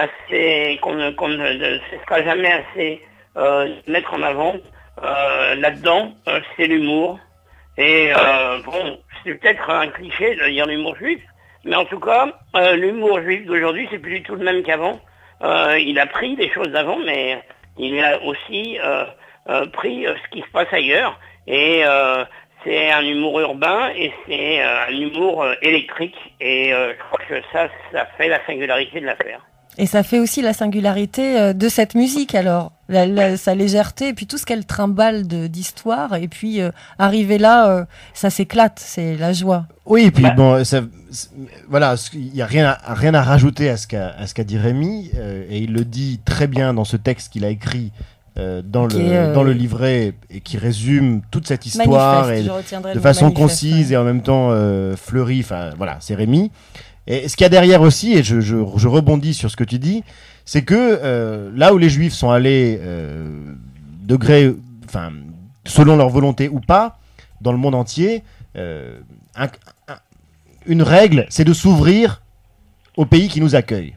assez, qu'on ne, qu'on ne, ne cessera jamais assez euh, mettre en avant euh, là-dedans, euh, c'est l'humour. Et euh, bon, c'est peut-être un cliché de dire l'humour juif, mais en tout cas, euh, l'humour juif d'aujourd'hui, c'est plus du tout le même qu'avant. Euh, il a pris des choses d'avant, mais il a aussi euh, euh, pris euh, ce qui se passe ailleurs. Et euh, c'est un humour urbain et c'est euh, un humour euh, électrique. Et euh, je crois que ça, ça fait la singularité de l'affaire. Et ça fait aussi la singularité euh, de cette musique, alors, la, la, sa légèreté, et puis tout ce qu'elle trimballe de, d'histoire, et puis euh, arriver là, euh, ça s'éclate, c'est la joie. Oui, et puis Bah. bon, ça, c'est- voilà, il n'y a rien à, rien à rajouter à ce qu'a à ce qu'a dit Rémi, euh, et il le dit très bien dans ce texte qu'il a écrit euh, dans, Qui le, est, euh, dans le livret, et qui résume toute cette histoire Manifeste, et je retiendrai de le mot façon manifeste, concise et en même temps euh, fleurie. Enfin, voilà, c'est Rémi. Et ce qu'il y a derrière aussi, et je, je, je rebondis sur ce que tu dis, c'est que euh, là où les Juifs sont allés euh, degré, enfin, selon leur volonté ou pas, dans le monde entier, euh, un- un- une règle, c'est de s'ouvrir au pays qui nous accueille.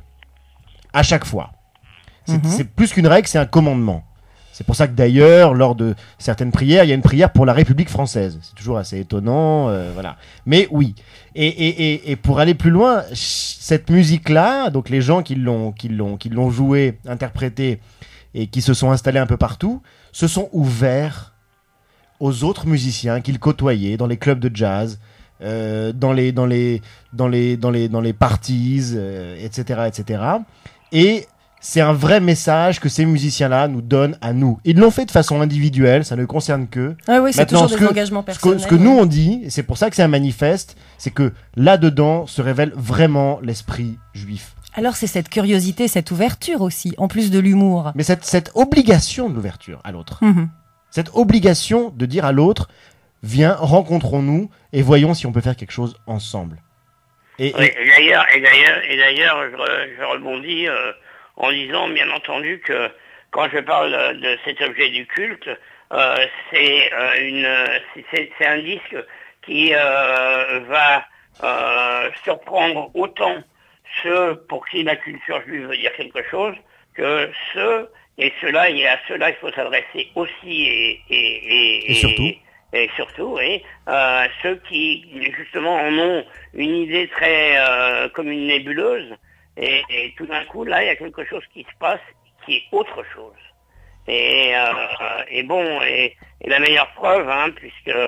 À chaque fois. C'est Mhm. c'est plus qu'une règle, c'est un commandement. C'est pour ça que d'ailleurs, lors de certaines prières, il y a une prière pour la République française. C'est toujours assez étonnant, euh, voilà. Mais oui. Et, et, et, et pour aller plus loin, ch- cette musique-là, donc les gens qui l'ont, qui l'ont, qui l'ont jouée, interprétée et qui se sont installés un peu partout, se sont ouverts aux autres musiciens qu'ils côtoyaient dans les clubs de jazz, euh, dans les, dans les, dans les, dans les, dans les parties, euh, et cetera, et cetera. Et c'est un vrai message que ces musiciens-là nous donnent à nous. Ils l'ont fait de façon individuelle, ça ne concerne qu'eux. Ah oui, c'est Maintenant, toujours ce des que- engagements ce que, ce que personnels, nous ouais. on dit, et c'est pour ça que c'est un manifeste, c'est que là-dedans se révèle vraiment l'esprit juif. Alors c'est cette curiosité, cette ouverture aussi, en plus de l'humour. Mais cette, cette obligation de l'ouverture à l'autre. Mhm. Cette obligation de dire à l'autre, viens, rencontrons-nous et voyons si on peut faire quelque chose ensemble. Et, Oui, et- et d'ailleurs, et d'ailleurs, et d'ailleurs, je, re- je rebondis euh, en disant, bien entendu, que quand je parle euh, de cet objet du culte, euh, c'est euh, une, c'est- c'est c'est un disque qui euh, va euh, surprendre autant ceux pour qui la culture juive veut dire quelque chose que ceux et ceux-là, et à ceux-là il faut s'adresser aussi et et, et, Et surtout. et surtout, oui, euh, ceux qui justement en ont une idée très euh, comme une nébuleuse, et, et tout d'un coup là il y a quelque chose qui se passe qui est autre chose. Et, euh, et bon, et, et la meilleure preuve, hein, puisque euh,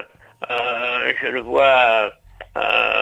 je le vois, euh,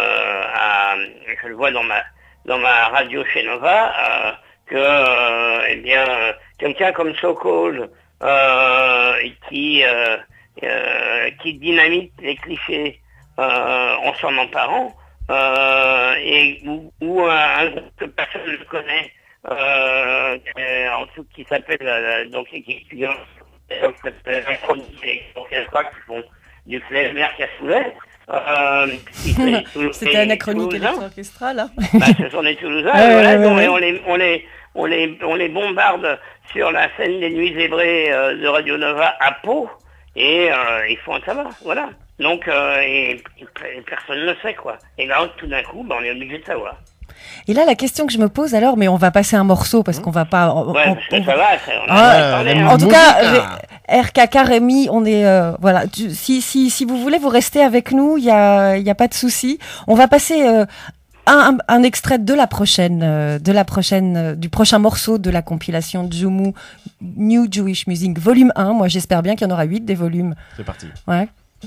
à, je le vois dans ma dans ma radio chez Nova, euh, que euh, eh bien quelqu'un comme So-Called euh, qui euh, euh, qui dynamite les clichés euh, en s'en emparant, euh, et où, où un, un groupe que personne ne connaît, euh, euh, en tout qui s'appelle euh, donc qui qui euh, qui s'appelle Anachronique et Orchestra, qui font du klezmer cassoulet. Euh, qui fait tout- C'était et anachronique Toulousain. électro-orchestra, là. Bah, ce sont des Toulousains, Ouais, et voilà, ouais, donc, ouais, et ouais. on les, on les, on les, on les bombarde sur la scène des Nuits Zébrées euh, de Radio Nova à Pau, et euh, ils font un tabac, voilà. Donc, euh, et, et personne ne sait, quoi. Et là, tout d'un coup, bah, on est obligé de savoir. Et là, la question que je me pose, alors, mais on va passer un morceau parce qu'on va pas. on- Ouais, on- parce que on- ça va, ça, on a Ah, déjà parlé, hein. en tout cas, Ré- R K K, Rémi, on est euh, voilà. tu- si si si vous voulez, vous restez avec nous. Il y a il y a pas de souci. On va passer euh, un, un extrait de la prochaine, euh, de la prochaine, euh, du prochain morceau de la compilation Jumu New Jewish Music Volume un. Moi, j'espère bien qu'il y en aura huit des volumes. C'est parti. Ouais.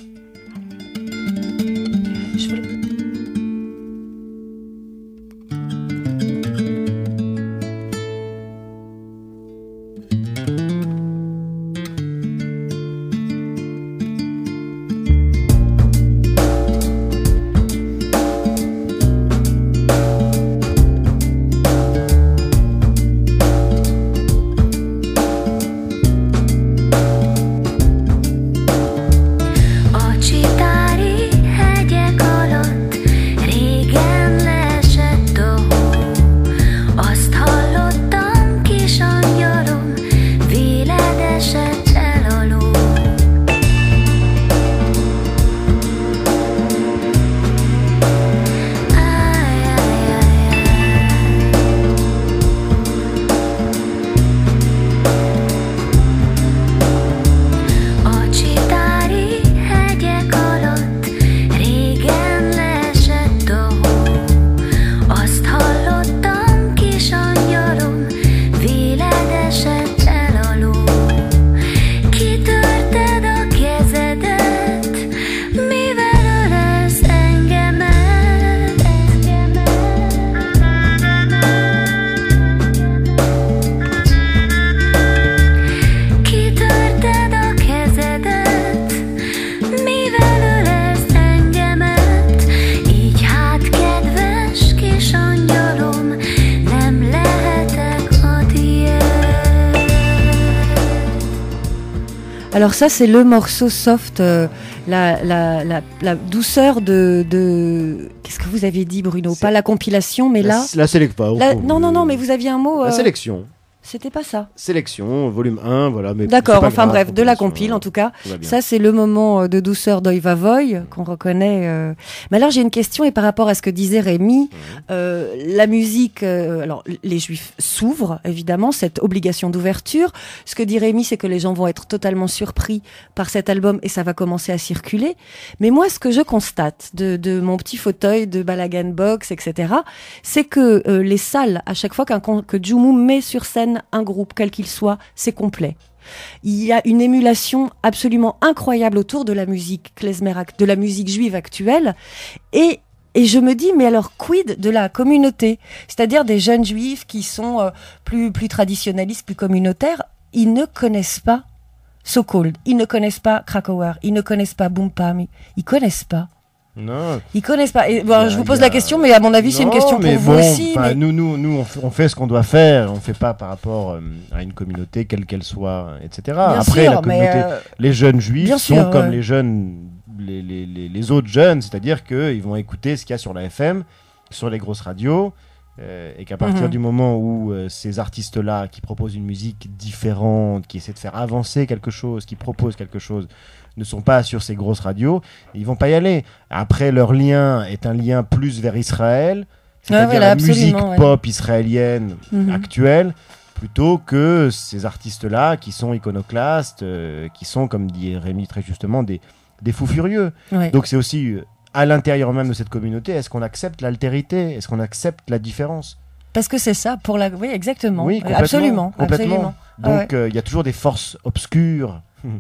Alors ça, c'est le morceau soft, euh, la, la, la, la douceur de, de... Qu'est-ce que vous aviez dit, Bruno? Pas la compilation, mais la, là... La sélection. La... Non, non, non, mais vous aviez un mot... La euh... sélection. C'était pas ça. Sélection, volume un, voilà. Mais d'accord, enfin grave, bref, de la compile en tout cas. Ça, c'est le moment de douceur d'Oy Vavoy qu'on reconnaît. Euh... Mais alors, j'ai une question, et par rapport à ce que disait Rémi, mmh. euh, la musique, euh, alors les Juifs s'ouvrent, évidemment, cette obligation d'ouverture. Ce que dit Rémi, c'est que les gens vont être totalement surpris par cet album et ça va commencer à circuler. Mais moi, ce que je constate de, de mon petit fauteuil de Balagan Box, et cetera, c'est que euh, les salles, à chaque fois qu'un que Jumu met sur scène un groupe, quel qu'il soit, c'est complet. Il y a une émulation absolument incroyable autour de la musique klezmer, de la musique juive actuelle, et Et je me dis, mais alors, quid de la communauté? C'est-à-dire des jeunes juifs qui sont euh, plus, plus traditionnalistes, plus communautaires, ils ne connaissent pas So Called, ils ne connaissent pas Krakauer, ils ne connaissent pas Boom Pam, ils, ils connaissent pas. Non. Ils connaissent pas. Et, bon, a, je vous pose a... la question, mais à mon avis, non, c'est une question pour vous bon, aussi. Mais... Nous, nous, nous, on fait, on fait ce qu'on doit faire. On fait pas par rapport euh, à une communauté, quelle qu'elle soit, et cetera. Bien Après, sûr, la communauté, euh... les jeunes juifs Bien sont sûr, comme ouais. les jeunes, les, les, les, les autres jeunes, c'est-à-dire qu'ils vont écouter ce qu'il y a sur la F M, sur les grosses radios, euh, et qu'à partir mm-hmm. du moment où euh, ces artistes-là, qui proposent une musique différente, qui essaient de faire avancer quelque chose, qui proposent quelque chose, ne sont pas sur ces grosses radios, ils vont pas y aller. Après, leur lien est un lien plus vers Israël, c'est-à-dire ouais, voilà, la musique ouais. pop israélienne mm-hmm. actuelle, plutôt que ces artistes-là qui sont iconoclastes, euh, qui sont, comme dit Rémi très justement, des, des fous furieux. Ouais. Donc c'est aussi, euh, à l'intérieur même de cette communauté, est-ce qu'on accepte l'altérité? Est-ce qu'on accepte la différence? Parce que c'est ça, pour la... oui, exactement. Oui, complètement, absolument. complètement. absolument. Donc il ah ouais. euh, y a toujours des forces obscures,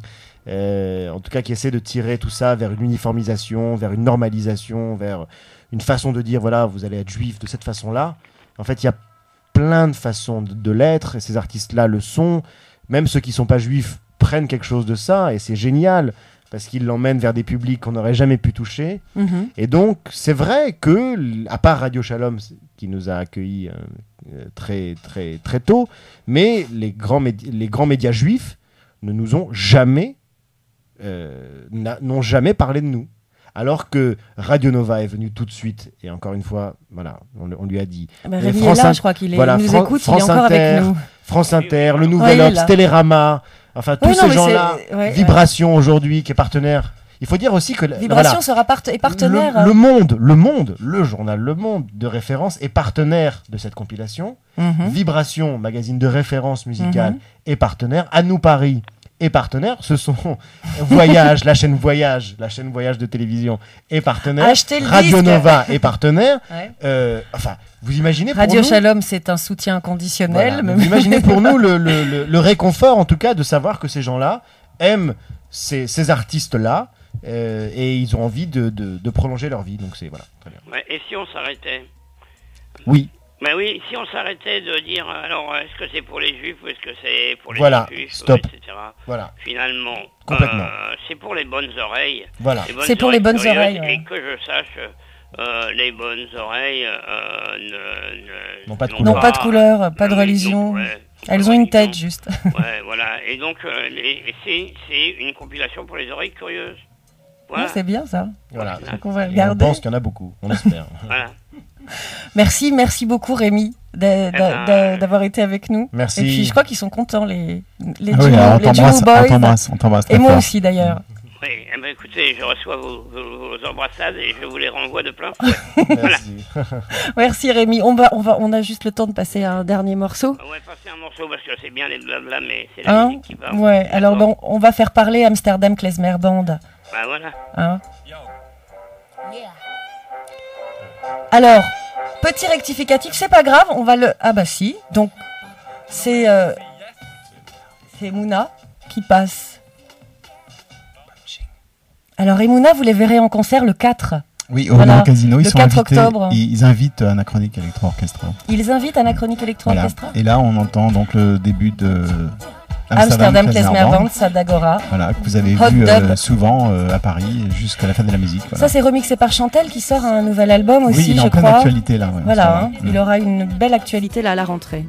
euh, en tout cas qui essaient de tirer tout ça vers une uniformisation, vers une normalisation, vers une façon de dire, voilà, vous allez être juif de cette façon-là. En fait, il y a plein de façons de, de l'être, et ces artistes-là le sont. Même ceux qui ne sont pas juifs prennent quelque chose de ça, et c'est génial, parce qu'ils l'emmènent vers des publics qu'on n'aurait jamais pu toucher. Mm-hmm. Et donc, c'est vrai que, à part Radio Shalom, qui nous a accueillis euh, très, très, très tôt, mais les grands, médi- les grands médias juifs ne nous ont jamais, euh, n'ont jamais parlé de nous. Alors que Radio Nova est venu tout de suite, et encore une fois, voilà, on, on lui a dit. Bah, Rémi France est là, Inter- je crois qu'il est, voilà, il nous Fran- écoute, France il est encore Inter, avec nous. France Inter, le Nouvel ouais, Obs, Télérama, enfin tous ouais, ces non, gens-là, ouais, Vibration ouais. aujourd'hui qui est partenaire. Il faut dire aussi que Vibration voilà, sera part- est partenaire. Le, le Monde, le Monde, le journal Le Monde de référence est partenaire de cette compilation. Mm-hmm. Vibration, magazine de référence musicale, mm-hmm. est partenaire. À nous Paris est partenaire. Ce sont Voyage, la chaîne Voyage, la chaîne Voyage de télévision est partenaire. Achetez le Radio disque. Nova est partenaire. Ouais. Euh, enfin, vous imaginez pour Radio nous, Shalom, c'est un soutien inconditionnel. voilà, mais- vous imaginez pour nous le, le, le, le réconfort, en tout cas, de savoir que ces gens-là aiment ces, ces artistes-là euh, et ils ont envie de, de, de prolonger leur vie. Donc c'est voilà, très bien. Ouais, et si on s'arrêtait Oui. Ben oui, si on s'arrêtait de dire, alors, est-ce que c'est pour les juifs ou est-ce que c'est pour les Voilà, juifs, stop. et cetera. Voilà. Finalement, Complètement. euh, c'est pour les bonnes oreilles. Voilà. bonnes C'est pour les bonnes curieuses, oreilles, ouais. Et que je sache, euh, les bonnes oreilles euh, ne, ne- N'ont pas de N'ont pas de couleur, pas de oui, religion. donc, ouais, Elles ont une tête, juste. ouais, voilà. Et donc, euh, les- c'est, c'est une compilation pour les oreilles curieuses. Voilà. Ouais, c'est bien ça. Voilà. Donc on va Et on regarder. pense qu'il y en a beaucoup, on espère. Voilà. Merci, merci beaucoup Rémi d'a- d'a- d'a- d'avoir été avec nous. Merci. Et puis je crois qu'ils sont contents les les Ah oui, Juno- alors, on les Juno t'embrasse, on Boys. t'embrasse, on t'embrasse très Et moi fort. aussi d'ailleurs. Oui, eh ben, écoutez, je reçois vos, vos- vos embrassades et je vous les renvoie de plein fouet. Voilà. Merci Rémi. On va on va on a juste le temps de passer à un dernier morceau. On va passer un morceau parce que c'est bien les blabla, mais c'est la Hein musique qui parle. Ouais. Alors bon, on va faire parler Amsterdam Klezmer Band. Bah voilà. Hein. Alors, petit rectificatif, c'est pas grave, on va le... Ah bah si, donc c'est... euh, C'est Mouna qui passe. Alors Emouna, vous les verrez en concert le quatre. Oui, au Voilà, Grand Casino, ils le sont quatre invités. octobre. Ils, ils invitent Anachronique Electro Orchestra. Ils invitent Anachronique Electro Voilà. Orchestra. Et là, on entend donc le début de Amsterdam Klezmer Band, Sadagora. Voilà, que vous avez Hot vu euh, Dub. souvent euh, à Paris jusqu'à la fin de la musique. Voilà. Ça c'est remixé par Chantel qui sort un nouvel album aussi, Oui, il est je en pleine crois. actualité, là, ouais, en ce voilà, moment. hein, il aura une belle actualité là à la rentrée.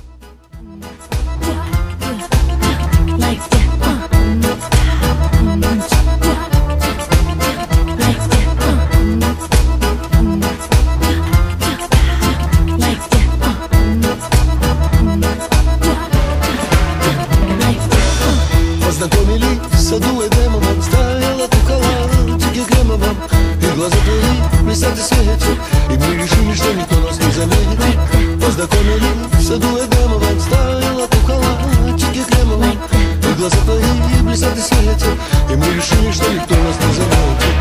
Познакомились в саду Эдемовом, стояла кукола, тики кремовом, и глаза твои блестят и светят, и мы решили, что никто нас не заметит. Познакомились в саду Эдемовом, стояла кукола, тики кремовом, и глаза твои блестят и светят, и мы решили, что никто нас не заметит.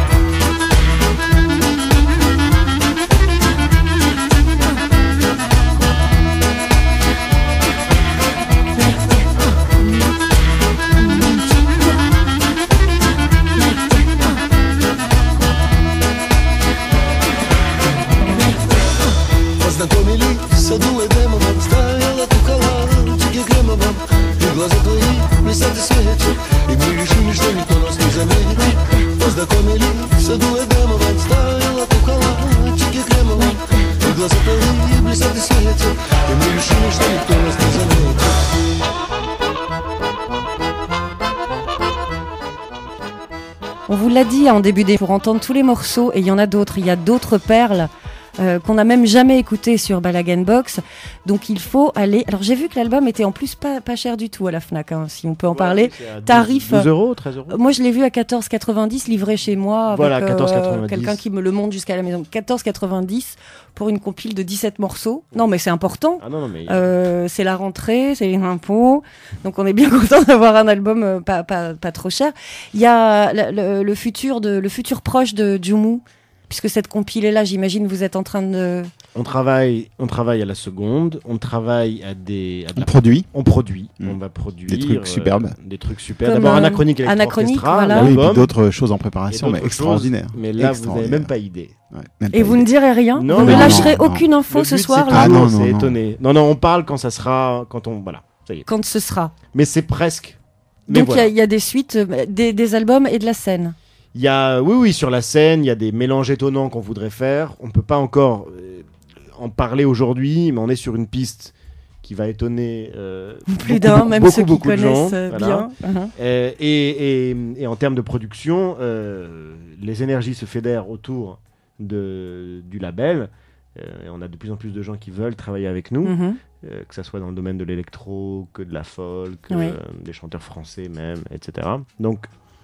Познакомились в саду Эдемовом, стояла кукола, тики кремовом, и глаза твои блестят и светят, и мы решили, что никто нас не заметит. Познакомились в саду Эдемовом, стояла кукола, тики кремовом, и глаза твои блестят и светят, и мы решили, что никто нас не заметит. On vous l'a dit en début d'émission, pour entendre tous les morceaux, et il y en a d'autres, il y a d'autres perles euh, qu'on n'a même jamais écoutées sur Balagan Box, donc il faut aller... Alors j'ai vu que l'album était en plus pas, pas cher du tout à la Fnac, hein, si on peut en Ouais, parler. c'est à douze- Tarif... douze euros, treize euros. Moi je l'ai vu à quatorze quatre-vingt-dix livré chez moi, avec Voilà, euh, quatorze quatre-vingt-dix. quelqu'un qui me le monte jusqu'à la maison. quatorze quatre-vingt-dix pour une compile de dix-sept morceaux. Non mais c'est important. Ah non, non, mais... Euh, c'est la rentrée, c'est les impôts, donc on est bien content d'avoir un album euh, pas, pas, pas trop cher. Il y a le, le, le futur de le futur proche de Jumu, puisque cette compile est là, j'imagine vous êtes en train de... On travaille, on travaille à la seconde, on travaille à des... À de On la- produit. On produit, Mmh. on va produire... Des trucs euh, superbes. Des trucs superbes. Comme, D'abord euh, Anachronique Electro Anachronique, Orchestra, voilà. Ah oui, et puis l'album, d'autres choses en et préparation, d'autres mais extraordinaires. choses, mais là, vous n'avez Extraordinaire. même pas idée. Ouais, même pas Et vous idée. ne direz rien Non, Vous ne non, lâcherez non, non. aucune info Le ce but, soir c'est là Ah, étonner, non, non, c'est non. étonné. Non, non, on parle quand ça sera... Quand on... Voilà, ça y est. quand ce sera. Mais c'est presque... Mais Donc il y a- voilà. il y, a des suites, euh, des, des albums et de la scène. Il y a, oui, oui, sur la scène, il y a des mélanges étonnants qu'on voudrait faire. On ne peut pas encore euh, en parler aujourd'hui, mais on est sur une piste qui va étonner euh, Plus beaucoup, d'un, beaucoup, même beaucoup, ceux qui beaucoup de gens, connaissent euh, voilà. bien. Uh-huh. Euh, et, et, et en termes de production, euh, les énergies se fédèrent autour de, du label. Euh, et on a de plus en plus de gens qui veulent travailler avec nous, Mhm. euh, que ce soit dans le domaine de l'électro, que de la folk, Oui. euh, des chanteurs français même, et cetera. Donc,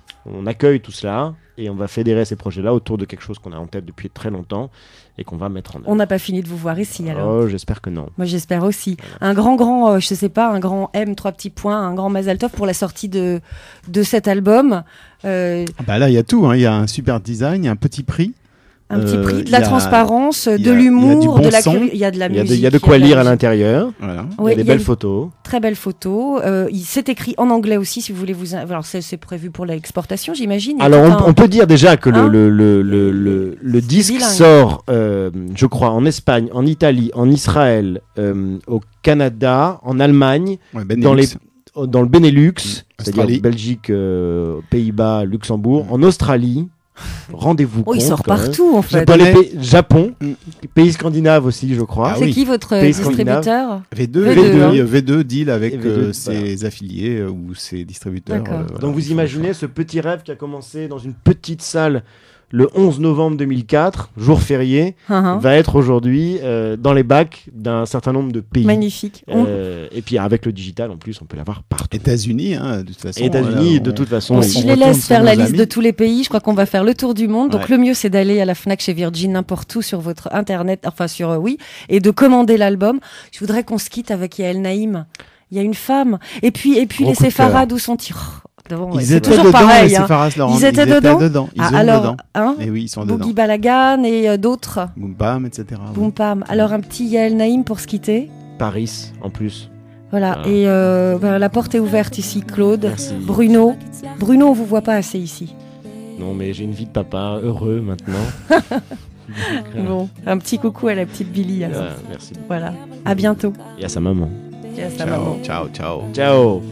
On accueille tout cela et on va fédérer ces projets-là autour de quelque chose qu'on a en tête depuis très longtemps et qu'on va mettre en œuvre. On n'a pas fini de vous voir ici alors. Oh, j'espère que non. Moi j'espère aussi. Un grand grand, euh, je sais pas, un grand M, trois petits points, un grand Mazal Tov pour la sortie de de cet album. Euh, Ah bah là, il y a tout. hein. Il y a un super design, il y a un petit prix. Un petit Euh, prix, de la il y a- transparence, il y de a- il y a du l'humour, bon de la son. curi- il y a de la Il y a de, musique. il y a de quoi il y a lire à la- l'intérieur. Voilà. Il y Oui, a des il y a belles une- photos. Très belles photos. Euh, il s'est écrit en anglais aussi, si vous voulez vous. Alors c'est, c'est prévu pour l'exportation, j'imagine. Il y a Alors, tout on, un- on peut dire déjà que le, Hein le, le, le, le, le disque bilingue. sort, euh, je crois, en Espagne, en Italie, en Israël, euh, au Canada, en Allemagne, Ouais, Benelux. dans, les, dans le Benelux, c'est-à-dire Australie. Belgique, euh, Pays-Bas, Luxembourg, en Australie. Rendez-vous Oh, il compte, sort quand même. partout, en fait. Dans les Japonais. pays- Japon, Mm. pays scandinaves aussi, je crois. Ah C'est oui. qui votre Pays scandinave. distributeur V deux, V V deux, deux, hein. oui, V deux deal avec Et V deux, euh, voilà. ses affiliés euh, ou ses distributeurs. D'accord. euh, voilà. Donc vous imaginez ce petit rêve qui a commencé dans une petite salle le onze novembre deux mille quatre, jour férié, Hein, hein. va être aujourd'hui euh, dans les bacs d'un certain nombre de pays. Magnifique. On- Euh, et puis avec le digital en plus, on peut l'avoir partout. États-Unis, hein, de toute façon. États-Unis, voilà, de on- toute façon. on- oui. Si on je les retourne laisse sur faire la nos liste amis. de tous les pays, je crois qu'on va faire le tour du monde. Donc Ouais. le mieux, c'est d'aller à la Fnac, chez Virgin, n'importe où sur votre internet, enfin sur euh, oui, et de commander l'album. Je voudrais qu'on se quitte avec Yael Naïm. Il y a une femme. Et puis, et puis Gros les coup de cœur. séfarades, où sont-ils? Devant, ouais, Ils c'est étaient toujours dedans, pareil. les hein. Séfaras, Laurent. Ils étaient dedans. Ils Ah, sont alors, dedans. hein, Et oui, ils sont dedans. Boogie Balagan et euh, d'autres. Boom Bam, et cetera. oui. Boum pam. Alors un petit Yael Naïm pour se quitter. Paris en plus. Voilà. Voilà. Et euh, ben, la porte est ouverte ici, Claude. Merci. Bruno. Bruno, on vous voit pas assez ici. Non mais j'ai une vie de papa heureux maintenant. Donc, euh, Bon, un petit coucou à la petite Billy. alors. euh, merci. Voilà. À bientôt. Et à sa maman. Et à sa maman. ciao, ciao. Ciao.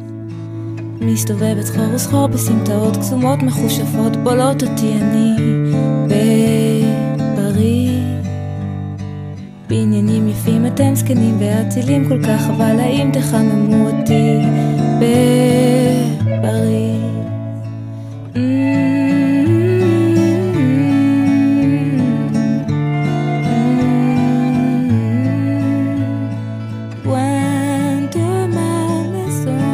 מסתובבת חור וסחור בסמטאות קסומות מחושפות בולות אותי אני בפריז בעניינים יפים אתם זקנים ואצילים כל כך אבל האם תחממו אותי בפריז Loin de ma maison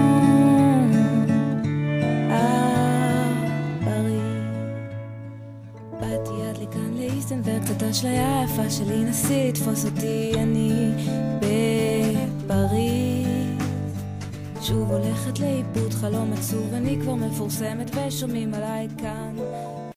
באתי עד לכאן להסתנוור קצת אשליה יפה שלי נסי תפוס אותי אני בפריז שוב הולכת לאיבוד חלום עצוב אני כבר מפורסמת ושומעים עליי כאן